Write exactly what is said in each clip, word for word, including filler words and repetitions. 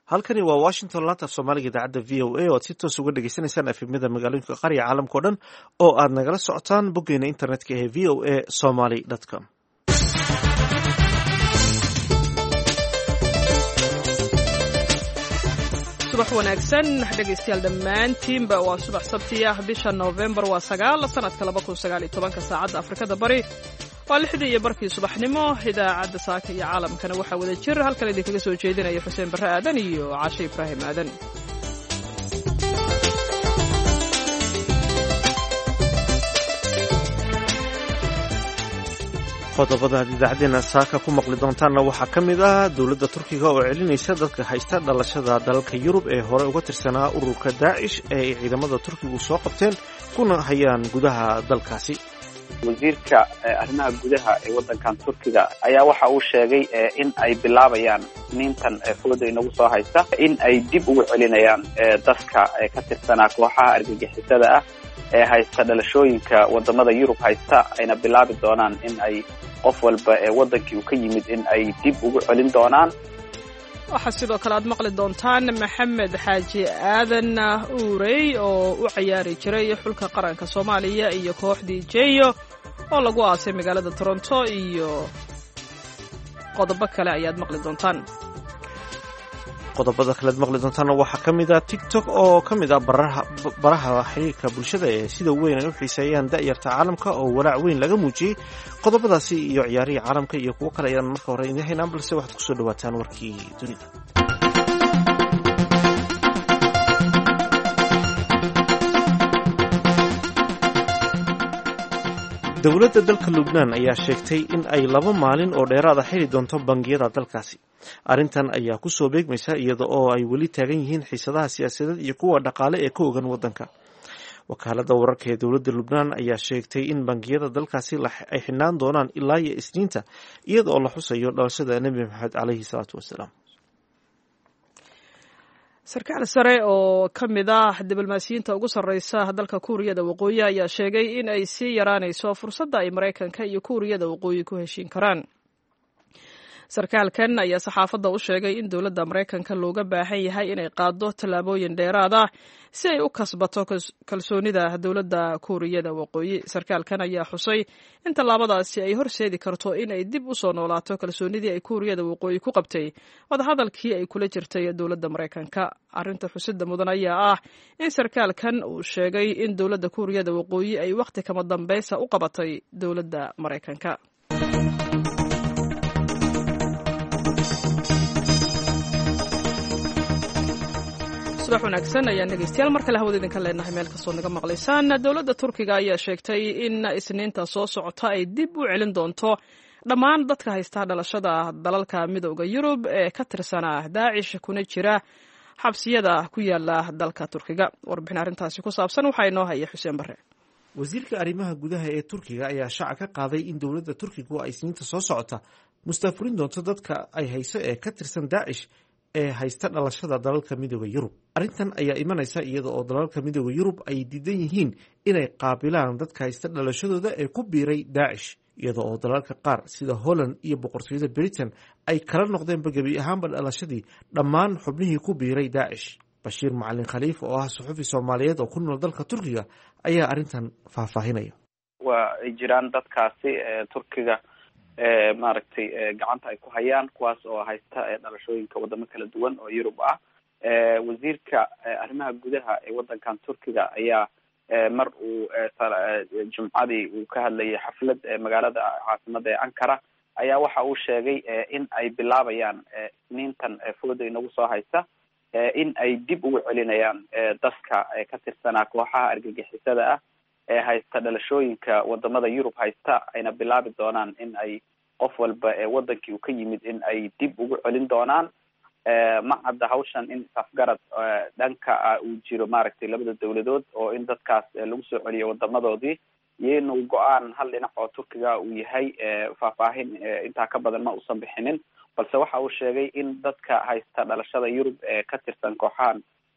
halkani waa washington laanta af soomaaliga idaacadda v o a oo aad si toos uga dhegeysaneysaan efemyada magaalooyinka qarya caalamka o dhan oo aad nagala socotaan boggeena internetka ee v o a somaly com. subax wanaagsan dhegaystayaal dhammaantiinba waa subax sabti ah bisha noofembar waa sagaal sanadka laba kun sagaal iyo tobanka saacadda afrikada bari waa lixdii iyo barkii subaxnimo idaacadda saaka iyo caalamkana waxaa wada jir halkan idinkaga soo jeedinaya xuseen barre aadan iyo cashe ibraahim aadan. qodobada aad idaacadeena saaka ku maqli doontaanna waxaa ka mid ah dowladda turkiga oo celinaysa dadka haysta dhalashada dalalka yurub ee hore uga tirsanaa ururka daacish ee ay ciidamada turkigu soo qabteen kuna hayaan gudaha dalkaasi. wasiirka arrimaha gudaha ee waddankan turkiga ayaa waxa uu sheegay in ay bilaabayaan nintan fooda inagu soo haysta in ay dib ugu celinayaan dadka ka tirsanaa kooxaha argagixisada ah ee haysta dhalashooyinka wadamada yurub haysta ayna bilaabi doonaan in ay qof walba ee wadankii uu ka yimid in ay dib ugu celin doonaan. waxaa sidoo kale aad maqli doontaan maxamed xaaji aadan uurey oo u ciyaari jiray xulka qaranka soomaaliya iyo kooxdii jeyo oo lagu aasay magaalada toronto iyo qodobo kale ayaad maqli doontaan. qodobada kalead maqli doontaana waxaa ka mid ah tiktok oo ka mid ah baraha xiriirka bulshada ee sida weyn ay u xiiseeyaan da'yarta caalamka oo walaac weyn laga muujiyey. qodobadaasi iyo ciyaarihii caalamka iyo kuwo kale ayaan marka hore idin haynaa, balse waxaad kusoo dhawaataan warkii dunida. dowladda dalka lubnaan ayaa sheegtay in ay laba maalin oo dheeraada xiri doonto bangiyada dalkaasi. arrintan ayaa kusoo beegmaysa iyada oo ay weli taagan yihiin xiisadaha siyaasadeed iyo kuwa dhaqaale ee ka ogan waddanka. wakaaladda wararka ee dowladda lubnaan ayaa sheegtay in bangiyada dalkaasi ay xidhnaan doonaan ilaa iyo isniinta iyada oo la xusayo dhalashada nebi maxamed caleyhi salaatu wasalaam. sarkaal sare oo ka mid ah diblomaasiyiinta ugu sarreysa dalka kuuriyada waqooyi ayaa sheegay in ay sii yaraanayso fursadda ay maraykanka iyo kuuriyada waqooyi ku heshiin karaan. sarkaalkan ayaa saxaafadda u sheegay in dowladda maraykanka looga baahan yahay inay qaado tallaabooyin dheeraad ah si ay u kasbato kalsoonida dowladda kuuriyada waqooyi. sarkaalkan ayaa xusay in tallaabadaasi ay horseedi karto in ay dib u soo noolaato kalsoonidii ay kuuriyada waqooyi ku qabtay wadahadalkii ay kula jirtay dowladda maraykanka. arrinta xusida mudan ayaa ah in sarkaalkan uu sheegay in dowladda kuuriyada waqooyi ay wakhti kama dambaysa u qabatay dowladda maraykanka. subax wanaagsan ayaan dhegeystayaal mar kale hawada idinka leenahay meel kastoo naga maqlaysaan. dowladda turkiga ayaa sheegtay in isniinta soo socota ay dib u celin doonto dhammaan dadka haysta dhalashada dalalka midooda yurub ee ka tirsanaa daacish kuna jira xabsiyada ku yaala dalka turkiga. warbixin arrintaasi ku saabsan waxaa inoo haya xuseen barre. wasiirka arrimaha gudaha ee turkiga ayaa shaaca ka qaaday in dowladda turkigu ay isniinta soo socota mustaafurin doonto dadka ay hayso ee ka tirsan daacish ee haysta dhalashada dalalka midooda yurub. arrintan ayaa imanaysa iyada oo dalalka midooda yurub ay diidan yihiin inay qaabilaan dadka haysta dhalashadooda ee ku biiray daacish, iyada oo dalalka qaar sida holland iyo boqortooyada britain ay kala noqdeenba gebi ahaanba dhalashadii dhammaan xubnihii ku biiray daacish. bashiir macalin khaliif oo ah suxufi soomaaliyeed oo ku nool dalka turkiga ayaa arrintan faahfaahinaya. waa ay jiraan dadkaasi turkiga maaragtay gacanta ay ku hayaan kuwaas oo haysta dhalashooyinka wadamo kala duwan oo yurub ah. wasiirka arrimaha gudaha ee waddankan turkiga ayaa mar uu jumcadii uu ka hadlayay xaflad magaalada caasimada ee ankara ayaa waxa uu sheegay in ay bilaabayaan isniintan fooda inagu soo haysta in ay dib ugu celinayaan dadka ka tirsanaa kooxaha argagixisada ah ee haysta dhalashooyinka wadamada yurub haysta ayna bilaabi doonaan in ay qof walba ee wadankii uu ka yimid in ay dib ugu celin doonaan. ma cadda hawshan in safgarad dhanka uu jiro maaragtay labada dowladood oo in dadkaas lagu soo celiyo wadamadoodii iyo inuu go-aan hal dhinac oo turkiga uu yahay. faahfaahin intaa ka badan ma uusan bixinin, balse waxa uu sheegay in dadka haysta dhalashada yurub ee ka tirsan kooxahan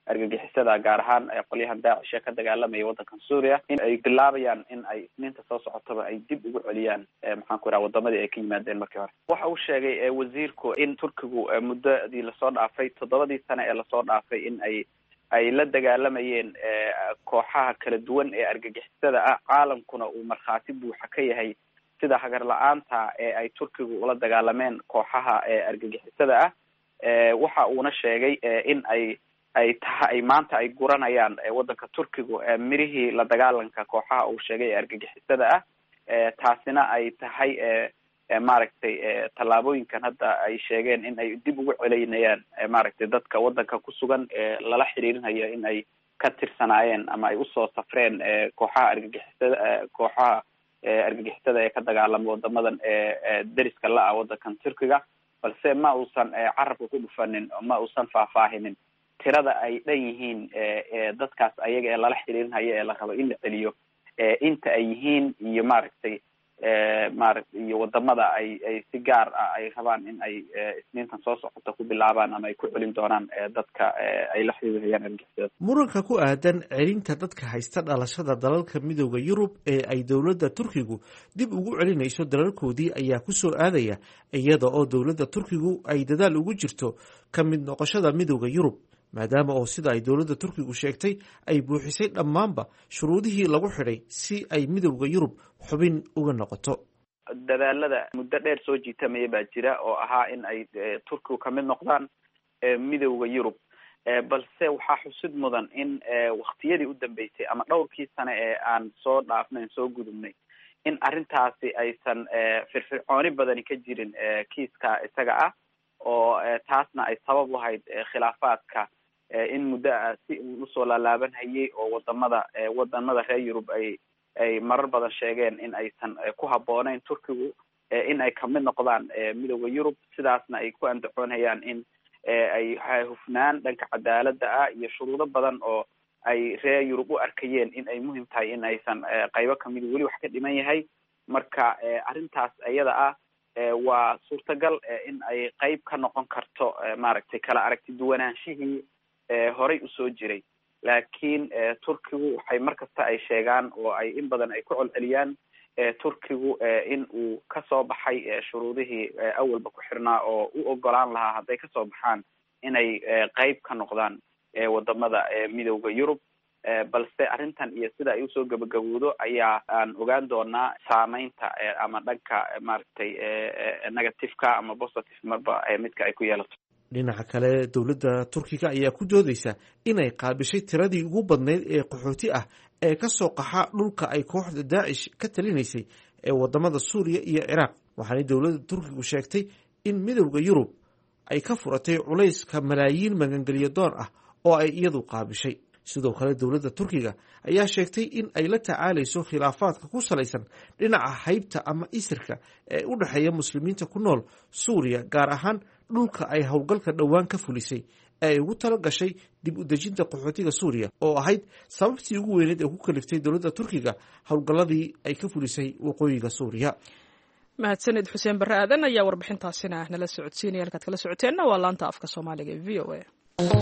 argagixisada gaar ahaan qolyahan daacish ee ka dagaalamaya waddankan suuriya in ay bilaabayaan in ay isniinta soo socotaba ay dib ugu celiyaan maxaan ku idhaha wadamadii ay ka yimaadeen markii hore. waxa uu sheegay wasiirku in turkigu muddadii lasoo dhaafay toddobadii sane ee lasoo dhaafay in ay ay la dagaalamayeen kooxaha kala duwan ee argagixisada ah, caalamkuna uu markhaati buuxa ka yahay sida hagar la-aanta ee ay turkigu ula dagaalameen kooxaha ee argagixisada ah. waxa uuna sheegay in ay ay taha ay maanta ay guranayaan waddanka turkigu mirihii la dagaalanka kooxaha uu sheegay ee argagixisada ah. taasina ay tahay maaragtay tallaabooyinkan hadda ay sheegeen in ay dib ugu celeynayaan maaragtay dadka waddanka ku sugan ee lala xiriirinayo in ay ka tirsanaayeen ama ay usoo safreen kooxaha argagixisada kooxaha argagixisada ee ka dagaalama wadamadan ee deriska la-ah waddankan turkiga, balse ma uusan carabka ku dhufanin, ma uusan faahfaahinin tirada ay dhan yihiin dadkaas ayaga ee lala xiriirinayo ee la rabo in la celiyo inta ay yihiin iyo maaragtay maaragtay iyo wadamada ay ay si gaar ah ay rabaan in ay isniintan soo socota ku bilaabaan ama ay ku celin doonaan dadka ay la xiriirayaan argagixisada. muranka ku aadan celinta dadka haysta dhalashada dalalka midooda Yurub ee ay dowladda Turkigu dib ugu celinayso dalalkoodii ayaa ku soo aadaya iyada oo dowladda Turkigu ay dadaal ugu jirto ka mid noqoshada midooda Yurub, maadaama oo sida ay dowladda Turkigu sheegtay ay buuxisay dhammaanba shuruudihii lagu xidhay si ay midowda Yurub xubin uga noqoto. dadaalada muddo dheer soo jiitamaya baa jira oo ahaa in ay Turkigu ka mid noqdaan midowda Yurub, balse waxaa xusid mudan in waqtiyadii u dambeysay ama dhowrkii sane ee aan soo dhaafnayn soo gudubnay in arrintaasi aysan firfircooni badani ka jirin kiiska isaga ah, oo taasna ay sabab u ahayd khilaafaadka in muddo ah si uu usoo laalaaban hayay oo wadamada wadamada reer Yurub ay ay marar badan sheegeen in aysan ku habbooneyn Turkigu in ay kamid noqdaan midowda Yurub, sidaasna ay ku andacoonayaan in ay hufnaan dhanka cadaaladda ah iyo shuruudo badan oo ay reer Yurub u arkayeen in ay muhiim tahay in aysan qaybo kamid weli wax ka dhiman yahay. marka arrintaas iyada ah waa suurtagal in ay qayb ka noqon karto maaragtay kala aragti duwanaanshihii horey usoo jiray, laakiin Turkigu waxay markasta ay sheegaan oo ay in badan ay ku celceliyaan Turkigu in uu kasoo baxay shuruudihii awalba ku xirnaa oo u ogolaan lahaa hadday kasoo baxaan inay qayb ka noqdaan wadamada midowda Yurub, balse arrintan iyo sida ay usoo gabagabowdo ayaa aan ogaan doonaa saameynta ama dhanka maaragtay negativeka ama positive marba midka ay ku yeelato. dhinaca kale dowladda Turkiga ayaa ku doodeysa inay qaabishay tiradii ugu badneyd ee qaxooti ah ee ka soo qaxa dhulka ay kooxda Daacish ka talinaysay ee wadamada Suuriya iyo Ciraaq, waxaana dowladda Turkigu sheegtay in midowda Yurub ay ka furatay culayska malaayiin magangeliyo doon ah oo ay iyadu qaabishay. sidoo kale dowladda Turkiga ayaa sheegtay in ay la tacaalayso khilaafaadka ku salaysan dhinaca haybta ama isirka ee u dhexeeya muslimiinta ku nool Suuriya, gaar ahaan dhulka ay howlgalka dhowaan ka fulisay ee ay ugu tala gashay dib u dejinta qaxootiga Suuriya oo ahayd sababtii ugu weyneed ee ku kaliftay dowladda Turkiga howlgalladii ay ka fulisay waqooyiga Suuriya. mahadsanid xuseen barre aadan ayaa warbixintaasina nala socodsiinaya. halkaad kala socoteenna waa laanta afka Soomaaliga ee V O A.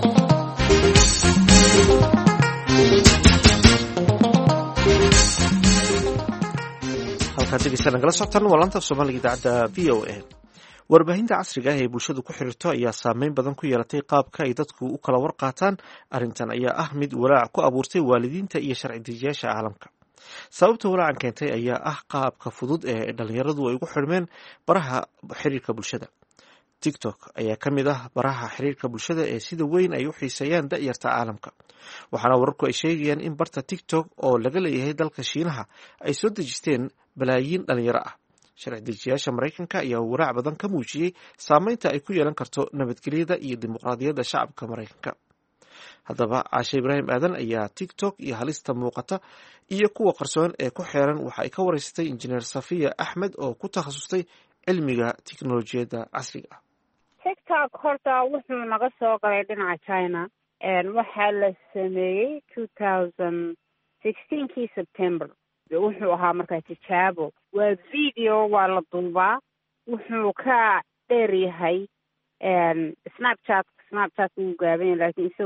halkaad dhegeysta nagala socotaan waa laanta af Soomaaliga idaacadda V O A. warbaahinta casriga ah ee bulshadu ku xiriirto ayaa saameyn badan ku yeelatay qaabka ay dadku u kala warqaataan. arrintan ayaa ah mid walaac ku abuurtay waalidiinta iyo sharci dejiyaasha caalamka. sababta walaacan keentay ayaa ah qaabka fudud ee dhalinyaradu ay ugu xidhmeen baraha xiriirka bulshada. TikTok ayaa ka mid ah baraha xiriirka bulshada ee sida weyn ay u xiiseeyaan da'yarta caalamka, waxaana wararku ay sheegayaan in barta TikTok oo laga leeyahay dalka Shiinaha ay soo dejisteen balaayiin dhalinyaro ah. sharci dejiyaasha Mareykanka ayaa walaac badan ka muujiyey saameynta ay ku yeelan karto nabadgelyada iyo dimuqraadiyadda shacabka Mareykanka. haddaba Caashe Ibraahim Aadan ayaa TikTok iyo halista muuqata iyo kuwa qarsoon ee ku xeeran waxa ay ka wareysatay injineer Safiya Axmed oo ku takhasustay cilmiga tiknoolajiyadda casriga ah. TikTok horta wuxuu naga soo galay dhinaca China, waxaa la sameeyey two thousand sixteen-kii September. wuxuu ahaa markaa tijaabo, waa video, waa la duubaa, wuxuu ka dheer yahay snapchat snapchat uu gaaban yahay laakiin isagu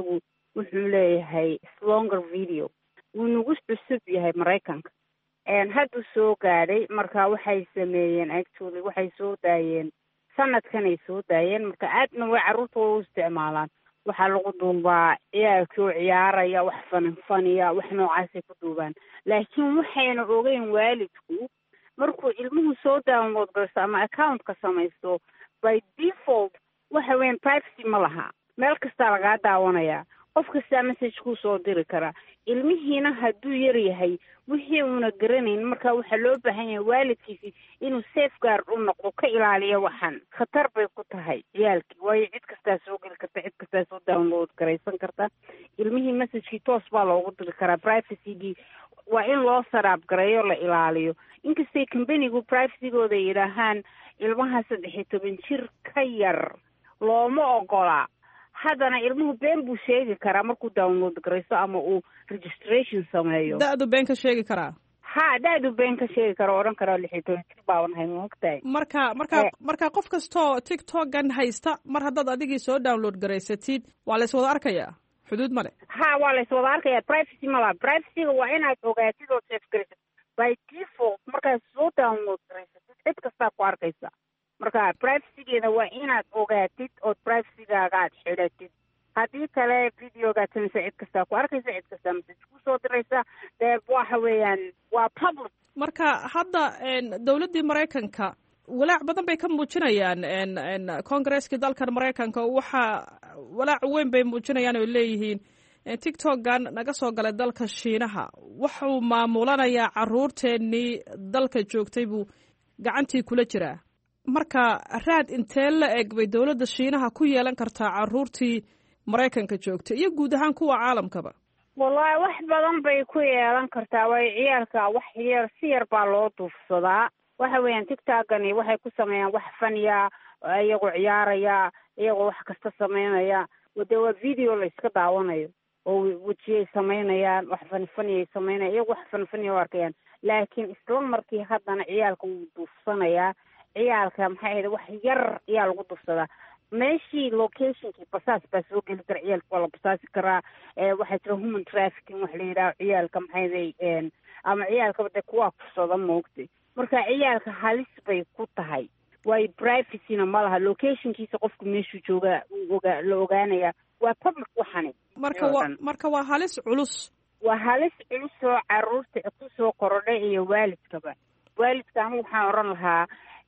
wuxuu leeyahay longer video wuu nagu cusub yahay maraykanka hadduu soo gaadhay marka waxay sameeyeen actually waxay soo daayeen sanadkanay soo daayeen marka aadna way carruurta way u isticmaalaan waxaa lagu duubaa ciyaalkii oo ciyaaraya wax faninfaniya wax noocaasay ku duubaan laakiin waxayna ogeyn waalidku markuu ilmuhu soo download garaysto ama accountka samaysto by default waxa weyan privacy ma laha meel kastaa lagaa daawanayaa qof kastaa message kuu soo diri karaa ilmihiina hadduu yar yahay wixii uuna garanayn marka waxaa loo baahan yahay waalidkiisi inuu safeguard u noqdo ka ilaaliyo waxan khatar bay ku tahay ciyaalkii waayo cid kastaa soo geli karta cid kastaa soo download garaysan karta ilmihii messagekii toos baa loogu diri karaa privacygii waa in loo saraab gareeyo la ilaaliyo inkastay companigu privacygooda yidhaahaan ilmaha saddex iyo toban jir ka yar looma ogola haddana ilmuhu been buu sheegi karaa markuu download garaysto ama uu registration sameeyo da-du been ka sheegi karaa ha da-du been ka sheegi kara odhan karaa lix iyo toban jir baaban hay maogtahay marka marka marka qof kastoo tiktokan haysta mar haddaad adigii soo download garaysatid waa la iswada arkayaa xuduud male ha waa la iswada arkaya privacy malaha privacyga waa inaad ogaatid oo safe garaysatid by default markaad soo download garaysatid cid kastaa ku arkaysa marka privacygeeda waa inaad ogaatid ood privacygaaga aad xidhatid haddii kale videogaad samaysa cid kastaa ku arkaysa cid kastaa message kusoo diraysa dee waxa weeyaan waa public marka hadda dawladdii maraykanka walaac badan bay ka muujinayaan congaresskii dalkan maraykanka waxa walaac weyn bay muujinayaan oo leeyihiin tiktokan naga soo galay dalka shiinaha wuxuu maamulanayaa carruurteennii dalka joogtay buu gacantii kula jiraa marka raad intee la eg bay dawladda shiinaha ku yeelan kartaa carruurtii maraykanka joogtay iyo guud ahaan kuwa caalamkaba wallahi wax badan bay ku yeelan kartaa waayo ciyaalka wax yar si yar baa loo duufsadaa waxa weeyaan tiktokani waxay ku sameeyaan wax faniya iyagoo ciyaaraya iyagoo wax kasta sameynaya dee waa video la iska daawanayo oo wejiyay samaynayaan wax fanfaniyay samaynaya iyagoo wax fanfaniya u arkayaan laakiin isla markii haddana ciyaalka wuu duufsanayaa ciyaalka maxay ahayd wax yar ayaa lagu dufsadaa meeshii locationkii basaas baa soo geli kara ciyaalka waa la basaasi karaa waxaa jira human trafficking wax la yidhaha ciyaalka maxay ahayd ama ciyaalkaba dee kuwaa kursada moogtay marka ciyaalka halis bay ku tahay waayo privacyna ma laha locationkiisa qofku meeshuu jooga oga la ogaanaya waa public waxani marka wa marka waa halis culus waa halis culus oo carruurta kusoo korodhay iyo waalidkaba waalidka anigu waxaan odhan lahaa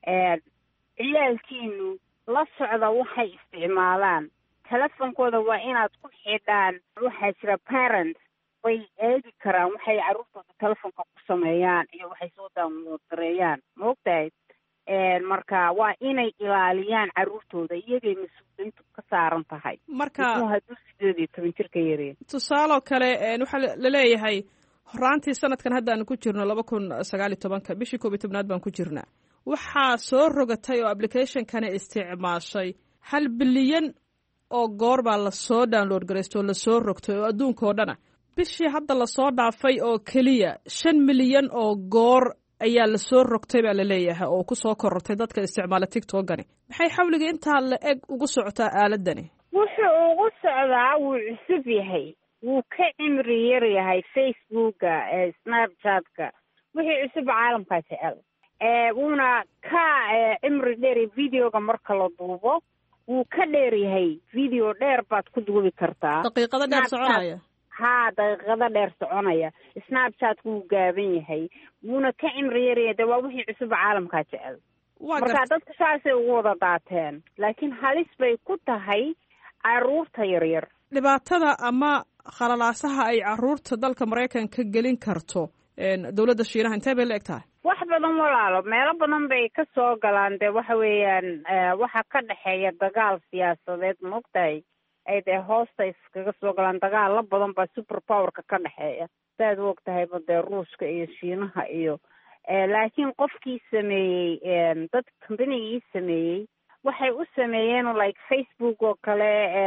ciyaalkiinu la socda waxay isticmaalaan telefonkooda waa inaad ku xidhaan waxaa jira parents way eegi karaan waxay carruurtooda telefonka ku sameeyaan iyo waxay soo download gareeyaan maogtahay marka waa inay ilaaliyaan carruurtooda iyagay mas-uuliyiintu ka saaran tahay marka hadduu sideed iyo toban jir ka yareen tusaaloo kale waxaa laleeyahay horaantii sanadkan haddaanu ku jirno laba kun sagaal iyo tobanka bishii koob iyo tobnaad baan ku jirnaa waxaa soo rogatay oo applicationkana isticmaashay hal bilyan oo goor baa lasoo download garaysto oo lasoo rogtay oo adduunka oo dhana bishii hadda lasoo dhaafay oo keliya shan milyan oo goor ayaa lasoo rogtay baa laleeyahay oo kusoo korortay dadka isticmaala tiktokani maxay xawliga intaa la eg ugu socotaa aaladani wuxuu ugu socdaa wuu cusub yahay wuu ka cimri yar yahay facebooka snapchatka wixii cusub caalamkaa jecel wuuna ka cimri dheer videoga marka la duubo wuu ka dheer yahay video dheer baad ku duubi kartaa daqiiqado dheer soconaya haa daqiiqado dheer soconaya snapchatku wuu gaaban yahay wuuna ka cimri yar yahay de waa wixii cusub caalamkaa jecel marka dadka saasay ugu wada daateen laakiin halis bay ku tahay carruurta yaryar dhibaatada ama khalalaasaha ay carruurta dalka maraykanka gelin karto dawladda shiinaha intee bay la eg tahay wax badan walaalo meelo badan bay ka soo galaan dee waxa weeyaan waxa ka dhexeeya dagaal siyaasadeed maogtahay ay dee hoosta iskaga soo galaan dagaal la badan baa super powerka ka dhexeeya saaad u og tahayba dee ruushka iyo shiinaha iyo laakiin qofkii sameeyey dad combanigii sameeyey waxay u sameeyeen like facebook oo kale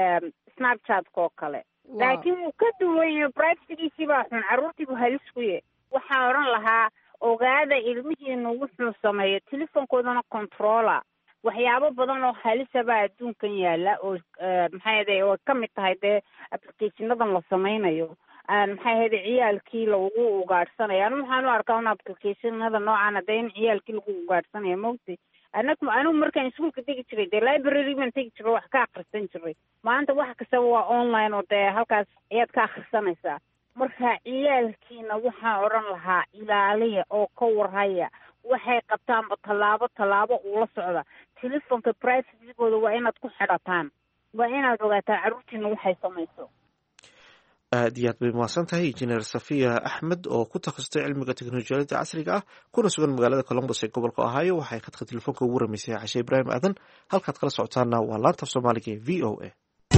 snapchatka oo kale laakiin wuu ka duwayo privacygiisii baa xun carruurtiibu halis ku ye waxaan odhan lahaa ogaada ilmihiinu wuxuu sameeyo telefonkoodana controla waxyaabo badan oo halisaba adduunkan yaala oo maxay ahayd oo kamid tahay dee applicationadan la sameynayo maxay ahayd ciyaalkii lagu ugaadhsanayo anu waxaan u arkaa un applicationada noocan dee in ciyaalkii lagu ugaadhsanayo maogtay anagu anigu markaan iskuulka tegi jiray dee library baan tegi jiray wax ka akhrisan jiray maanta wax kastaba waa online oo dee halkaas ayaad ka akhrisanaysaa marka ciyaalkiina waxaan odhan lahaa ilaaliya oo ka warhaya waxay qabtaanba tallaabo tallaabo ula socda telefonka privacygooda waa inaad ku xidhataan waa inaad ogaataa carruurtiina waxay samayso aad iyo aad bay mahadsan tahay injineer safiya axmed oo ku takhasustay cilmiga teknolojiyadda casriga ah kuna sugan magaalada columbus ee gobolka ohio waxay khadka telefoonka ugu waramaysay cashe ibraahim aadan halkaad kala socotaana waa laanta af soomaaliga ee v o a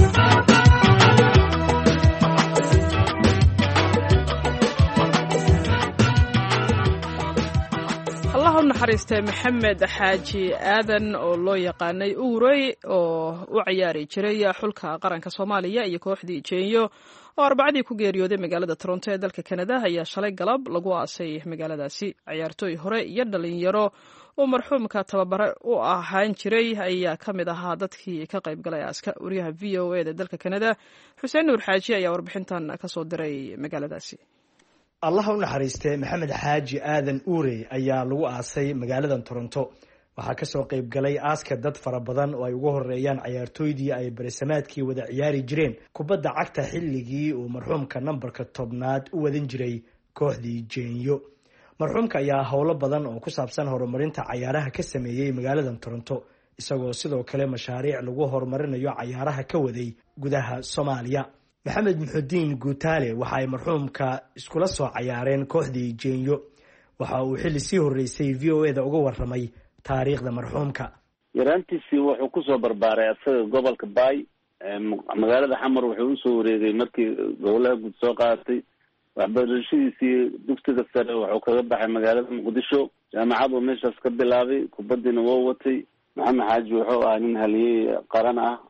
allah u naxariistay maxamed xaaji aadan oo loo yaqaanay uurey oo u ciyaari jiray xulka qaranka soomaaliya iyo kooxdii jeenyo oo arbacadii ku geeriyooday magaalada toronto ee dalka kanada ayaa shalay galab lagu aasay magaaladaasi ciyaartooy hore iyo dhalinyaro oo marxuumka tababare u ahaan jiray ayaa ka mid ahaa dadkii ka qayb galay aaska wariyaha v o a da dalka kanada xuseen nuur xaaji ayaa warbixintan kasoo diray magaaladaasi allah u naxariistay maxamed xaaji aadan uurey ayaa lagu aasay magaaladan toronto waxaa kasoo qayb galay aaska dad fara badan oo ay ugu horeeyaan ciyaartooydii ay barisamaadkii wada ciyaari jireen kubadda cagta xilligii uu marxuumka nambarka tobnaad u wadan jiray kooxdii jeenyo marxuumka ayaa howlo badan oo ku saabsan horumarinta cayaaraha ka sameeyey magaaladan toronto isagoo sidoo kale mashaariic lagu horumarinayo cayaaraha ka waday gudaha soomaaliya maxamed muxudiin guutaale waxa ay marxuumka iskula soo cayaareen kooxdii jeenyo waxa uu xilli sii horreysay v o a da uga warramay taariikhda marxuumka yaraantiisii wuxuu kusoo barbaaray asaga gobolka baay magaalada xamar wuxuu usoo wareegay markii gobolaha guud soo qaadatay waxbarashadiisii dugsiga sare wuxuu kaga baxay magaalada muqdisho jaamacaduu meeshaas ka bilaabay kubadiina woo watay maxamed xaaji wuxuu ahaa nin haliyey qaran ah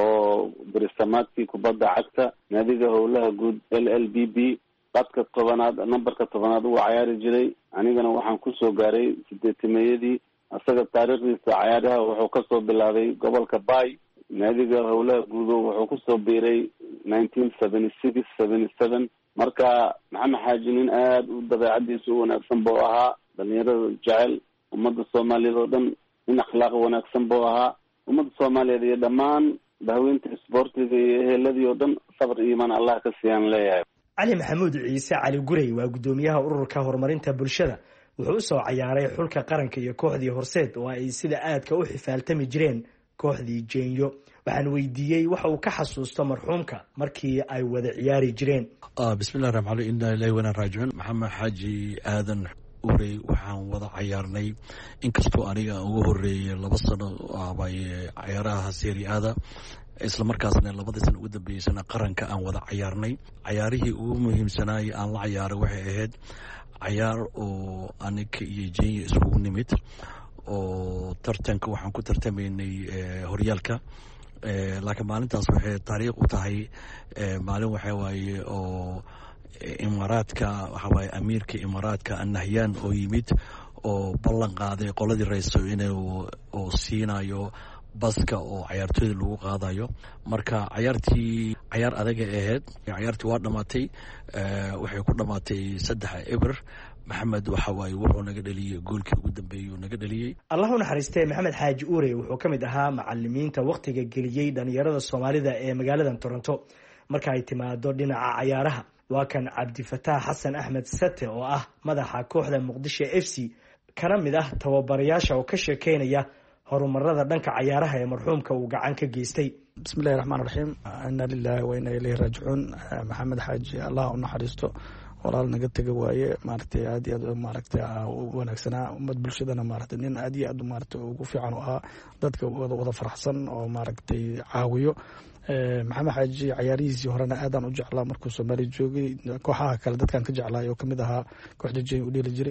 oo barisamaadkii kubadda cagta naadiga howlaha guud l l b b qadka tobanaad nambarka tobanaad uu cayaari jiray anigana waxaan kusoo gaaray sideetimeeyadii asaga taariikhdiisa cayaaraha wuxuu kasoo bilaabay gobolka baay naadiga howlaha guudo wuxuu kusoo biiray nineteen seventy six seventy seven marka maxamed xaaji nin aada u dabeecadiisa u wanaagsan buu ahaa dhalinyarada jecel ummadda soomaaliyeed oo dhan nin akhlaaq wanaagsan buu ahaa ummadda soomaaliyeed iyo dhammaan dahweynta isboortiga iyo eheladii oo dhan sabr iyo iimaan allah ka siiyaan leeyahay cali maxamuud ciise cali gurey waa guddoomiyaha ururka horumarinta bulshada wuxuu usoo cayaaray xulka qaranka iyo kooxdii horseed oo ay sida aadka u xifaaltami jireen kooxdii jeenyo waxaan weydiiyey waxa uu ka xasuusto marxuumka markii ay wada ciyaari jireen bismillahi raxmaan raxiim inna ilaahi wa inna raajicuun maxamed xaaji aadan urey waxaan wada cayaarnay inkastoo aniga ugu horeeyay laba sano abay cayaaraha seeriaada isla markaasna labadii sano ugu dambeysana qaranka aan wada cayaarnay cayaarihii ugu muhiimsanaayay aan la cayaaray waxay ahayd cayaar oo aniga iyo jenya iskugu nimid oo tartanka waxaan ku tartamaynay horyaalka laakiin maalintaas waxay taariikh u tahay maalin waxa waaye oo imaaraadka waxa waaye amiirka imaaraadka annahyaan oo yimid oo ballan qaaday qoladii rayso inuu oo siinayo baska oo cayaartooyda lagu qaadayo marka cayaartii cayaar adaga ahayd cayaartii waa dhamaatay waxay ku dhamaatay saddex eber maxamed waxa waaye wuxuu naga dhaliyey goolkii ugu dambeeyey uu naga dhaliyey allah u naxariistee maxamed xaaji uurey wuxuu ka mid ahaa macalimiinta wakhtiga geliyey dhalinyarada soomaalida ee magaaladan toronto marka ay timaado dhinaca cayaaraha waa kan cabdifataax xasan axmed sate oo ah madaxa kooxda muqdisho f c kana mid ah tababarayaasha oo ka sheekeynaya horumarada dhanka cayaaraha ee marxuumka uu gacan ka geystay bismillahi raxmaan raxiim inna lilahi wa inna ilayhi raajicuun maxamed xaaji allah u naxariisto walaal naga tega waaye maaragtay aad iyo aad maaragtay u wanaagsanaa ummad bulshadana maaragtay nin aad iyo aad maaragtay ugu fiican u ahaa dadka wada wada faraxsan oo maaragtay caawiyo maxamed xaaji cayaarihiisii horena aadaan u jeclaa markuu soomaaliya joogay kooxaha kale dadkan ka jeclaay oo kamid ahaa kooxda jey u dheeli jiray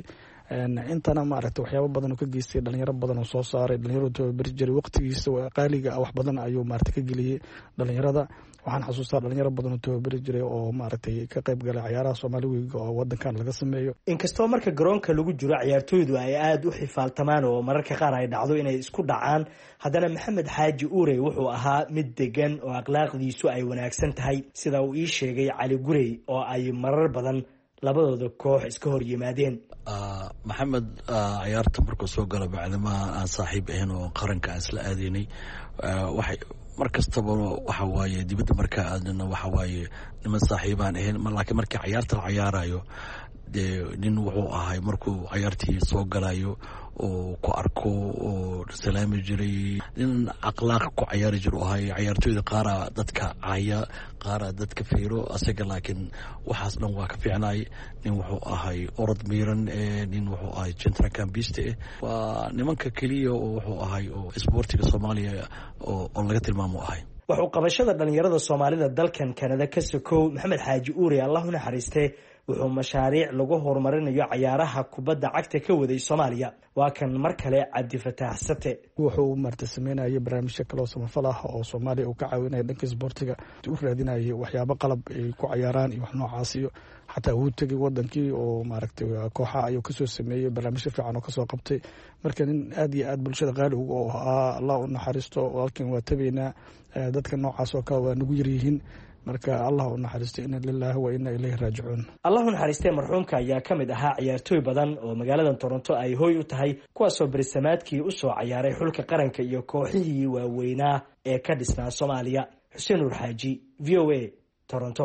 intana maaragtay waxyaabo badan oo ka geystay dhalinyaro badan oo soo saaray dhalinyaro tababari jiray waqtigiisa qaaliga wax badan ayuu maaragtay ka geliyey dhalinyarada waxaan xasuustaa dhalinyaro badan oo tababari jiray oo maaragtay ka qayb galay ciyaaraha Soomaali Week oo wadankan laga sameeyo. Inkastoo marka garoonka lagu jiro ciyaartooydu ay aad u xifaaltamaan oo mararka qaar ay dhacdo inay isku dhacaan, haddana Maxamed Xaaji Uurey wuxuu ahaa mid degan oo akhlaaqdiisu ay wanaagsan tahay, sida uu ii sheegay Cali Gurey oo ay marar badan labadooda koox iska hor yimaadeen. maxamed ciyaarta markuu soo galo bacdamaha aan saaxiib ahayn oo qaranka aan isla aadaynay waxay mar kastaba waxa waaye dibadda markaa aadana waxa waaye niman saaxiibaan ahayn laakiin markii ciyaarta la ciyaarayo dee nin wuxuu ahay markuu ciyaartii soo galayo oo ku arko oo salaami jiray nin akhlaaq ku ciyaari jiro ahay ciyaartooyda qaara dadka caya qaara dadka fiiro asaga laakiin waxaas dhan waa ka fiicnay nin wuxuu ahay orod miiran nin wuxuu ahay central campiste waa nimanka kaliya oo wuxuu ahay oo sportiga Soomaaliya oo laga tilmaamo ahay. wuxuu qabashada dhalinyarada Soomaalida dalkan Canada ka sokow Maxamed Xaaji Uurey Allah u naxariistay wuxuu mashaariic lagu horumarinayo ciyaaraha kubadda cagta ka waday Soomaaliya. waa kan mar kale Cabdi Fataax Sate wuxuu martay sameynayay barnaamijyo kale oo samafal ah oo Soomaaliya uu ka caawinaya dhanka sportiga u raadinayay waxyaabo qalab ay ku ciyaaraan iyo wax noocaas iyo xataa uu tagay wadankii oo maaragtay kooxaha ayuu ka soo sameeyay barnaamijyo fiican oo ka soo qabtay. marka nin aad iyo aad bulshada qaali ugu oo ah Allah u naxariisto walaalkan waa tabeena dadka noocaas oo kale waa nagu yirihiin marka Allah u naxariisto inna lillahi wa inna ilayhi raaji'uun. Allah u naxariistay marxuumka ayaa kamid ahaa ciyaartooy badan oo magaalada Toronto ay hooy u tahay kuwaas oo bariisamaadkii u soo ciyaaray xulka qaranka iyo kooxihii waaweynaa ee ka dhisnaa Soomaaliya. Xuseen Nuur Xaaji, V O A, Toronto.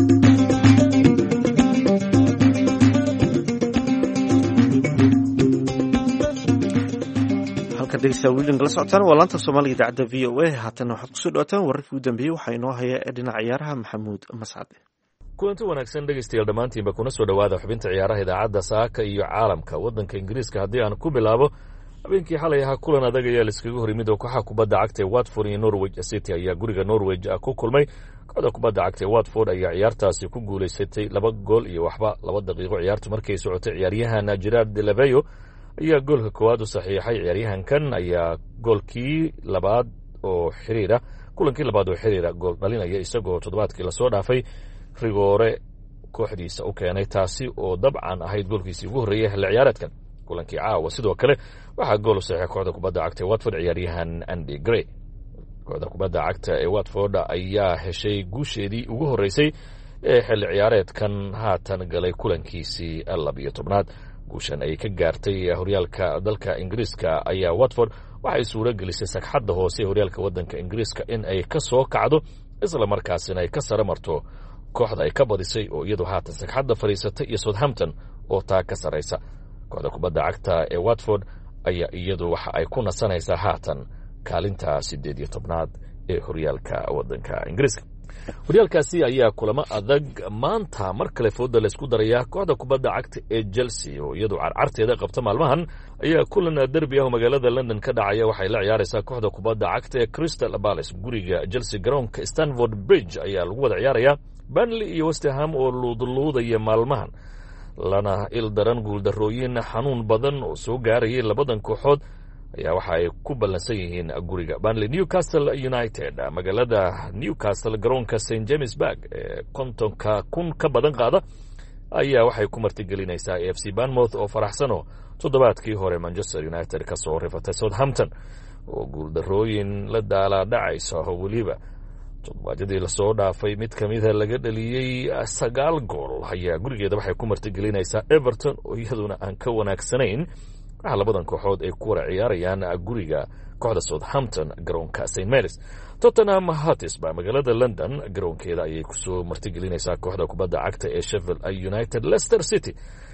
degeystayaal la socotaan waa laanta Soomaaliga idaacadda V O A. haatan waxaad kusoo dhawaataan wararkii u dambeeyey waxaa inoo haya ee dhinaca ciyaaraha Maxamuud Mascade. kulanti wanaagsan dhegeystayaal dhammaantiinba kuna soo dhawaada xubinta ciyaaraha idaacadda saaka iyo caalamka waddanka Ingiriiska. haddii aan ku bilaabo habeenkii xalay ahaa kulan adag ayaa la iskaga hor yimid oo kooxaha kubadda cagta ee Watford iyo Norwich City ayaa guriga Norwich ku kulmay. kooxda kubadda cagta ee Watford ayaa ciyaartaasi ku guuleysatay laba gool iyo waxba laba daqiiqo ciyaartu markay socotay. ciyaaryahan Gerard Delaveyo ayaa goolka koowaad u saxiixay. ciyaaryahankan ayaa goolkii labaad oo xiriira kulankii labaad oo xiriira gool dhalinaya isagoo toddobaadkii la soo dhaafay rigoore kooxdiisa u keenay, taasi oo dabcan ahayd goolkiisii ugu horreeyay xilli ciyaareedkan. kulankii caawa sidoo kale waxaa gool u saxiixay kooxda kubadda cagta ee Watford ciyaaryahan Andy Gray. kooxda kubadda cagta ee Watford ayaa heshay guusheedii ugu horreysay ee xilli ciyaareedkan haatan galay kulankiisii labiyo tobnaad. guushan ay ka gaartay horyaalka dalka Ingiriiska ayaa Watford waxay suura gelisay sagxadda hoose horyaalka waddanka Ingiriiska in ay ka soo kacdo isla markaasina ay ka sare marto kooxda ay ka badisay oo iyadu haatan sagxadda fariisatay iyo Southampton oo taa ka sareysa. kooxda kubadda cagta ee Watford ayaa iyadu waxa ay ku nasanaysaa haatan kaalinta sideed iyo tobnaad ee horyaalka waddanka Ingiriiska. horyaalkaasi ayaa kulamo adag maanta mar kale fooda la isku darayaa. kooxda kubadda cagta ee Chelsea oo iyadu carcarteeda qabta maalmahan ayaa kulan derbi ah magaalada London ka dhacaya. waxay la ciyaaraysaa kooxda kubadda cagta ee Crystal Palace guriga Chelsea. garoonka Stamford Bridge ayaa lagu wada ciyaarayaa. Burnley iyo West Ham oo luudluudaya maalmahan lana il daran guuldarrooyin xanuun badan oo soo gaarayay labadan kooxood ayaa waxa ay ku ballansan yihiin guriga Burnley. Newcastle United magaalada Newcastle garoonka Saint James Park ee kontonka kun ka badan qaada ayaa waxay ku martigelinaysaa A F C Bournemouth oo faraxsano toddobaadkii hore Manchester United ka soo rifatay Southampton oo guuldarrooyin la daala dhacaysa oo weliba toddobaadyadii lasoo dhaafay mid ka mida laga dhaliyey sagaal gool ayaa gurigeeda waxay ku martigelinaysaa Everton oo iyaduna aan ka wanaagsanayn. waxaa labadan kooxood ay ku wara ciyaarayaan guriga kooxda Southampton garoonka Saint Mary's. Tottenham Hotspur magaalada London garoonkeeda ayay kusoo martigelinaysaa kooxda kubadda cagta ee Sheffield United. Leicester City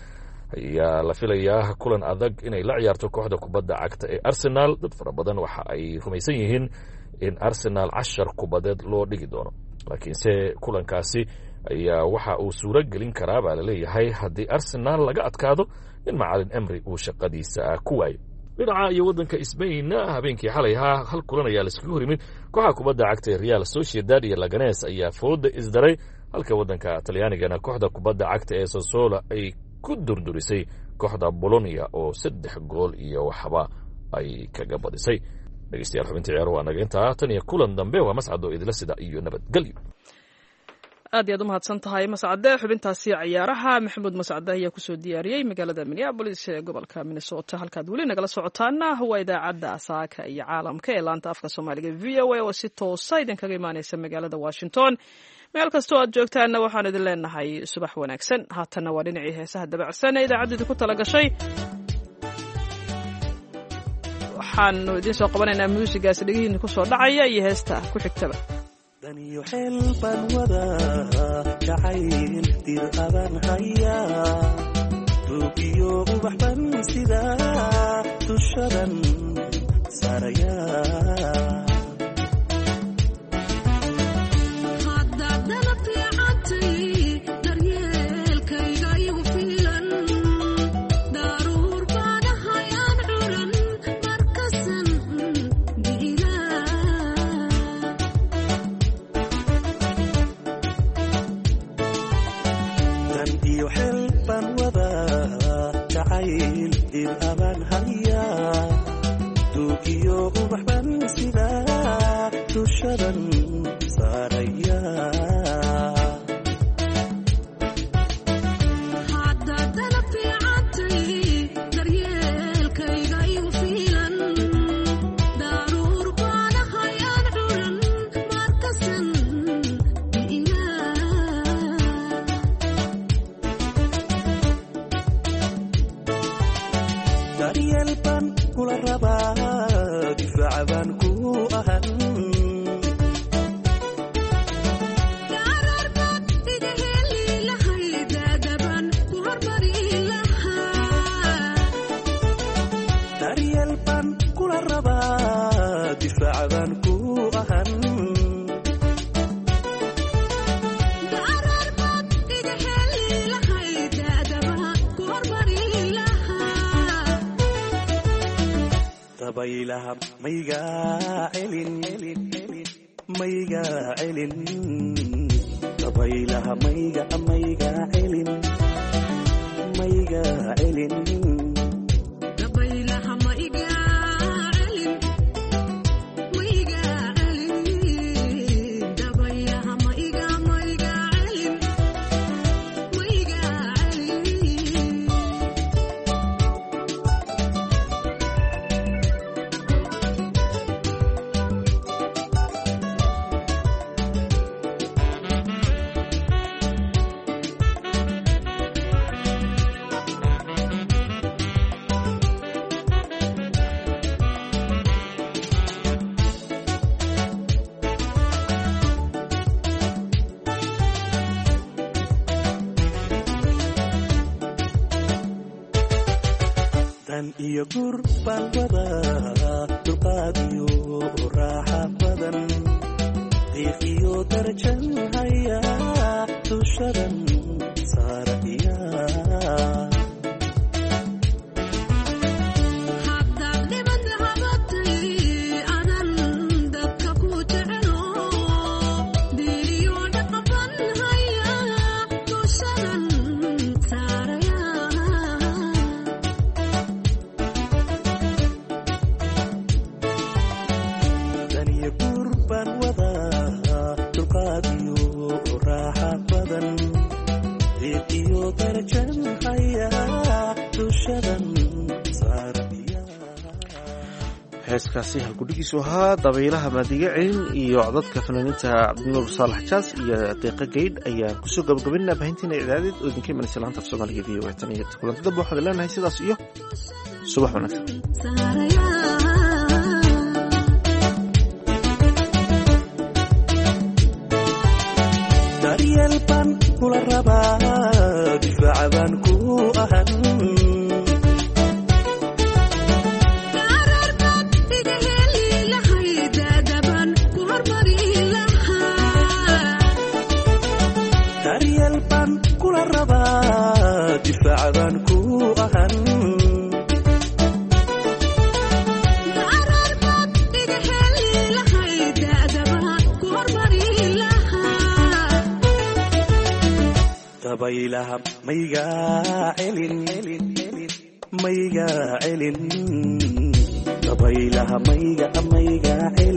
ayaa la filayaa kulan adag inay la ciyaarto kooxda kubadda cagta ee Arsenal. dad fara badan waxa ay rumaysan yihiin in Arsenal cashar kubadeed loo dhigi doono, laakiinse kulankaasi ayaa waxa uu suuro gelin karaa baa laleeyahay haddii Arsenal laga adkaado in macalin Emery uu shaqadiisa ku waayo. dhinaca iyo waddanka Spain habeenkii xalay ahaa hal kulan ayaa la iskaga hor yimid. kooxda kubadda cagta ee Real Sociedad iyo Leganes ayaa fooda isdaray, halka waddanka Talyaanigana kooxda kubadda cagta ee Sassuolo ay ku durdurisay kooxda bolonia oo saddex gool iyo waxba ay kaga badisay. dhegeystayaal xubintii ciyaaruhu waa naga intaa, tan iyo kulan dambe waa mascado idila sida iyo nabadgelyo. aad iyaad u mahadsan tahay mascade. xubintaasi ciyaaraha maxamuud mascade ayaa kusoo diyaariyey magaalada minneabolis ee gobolka minnesota. halkaad weli nagala socotaana waa idaacadda saaka iyo caalamka ee laanta afka soomaaliga v o a oo si toosa idinkaga imaaneysa magaalada washington. meel kastoo aad joogtaanna waxaan idin leenahay subax wanaagsan. haatanna waa dhinacii heesaha dabacsan ee idaacaddu idinku tala gashay. waxaanu idiin soo qabanaynaa muusigaasi dhegihiina ku soo dhacaya iyo heesta ku xigtaba. daniyo xeel baan wadaa jacayl dir adan hayaa duugiyo ubax ban sidaa dushadan saarayaa iyo gur baan wadaa dulqaad iyo raaxa badan qiiq iyo darajan hayaa dushadan saarayaa heeskaasi halkudhigiisu ahaa dabaylaha maadiga celin iyo codadka fanaaniinta cabdinuur saalax jaas iyo deeqa gaydh ayaan kusoo gabagabaynaa baahintiina icdaadeed oo idinka imanaysa laanta af soomaaliga v o tan iyo kulantadaba waxaan leenahay sidaas iyo subax wanaagsan. daryeel baan kula rabaa difaaca baan ku ahan difaacadan ku ahan dabaylaha mayga celin mayga celin dabaylaha mayga mayga celin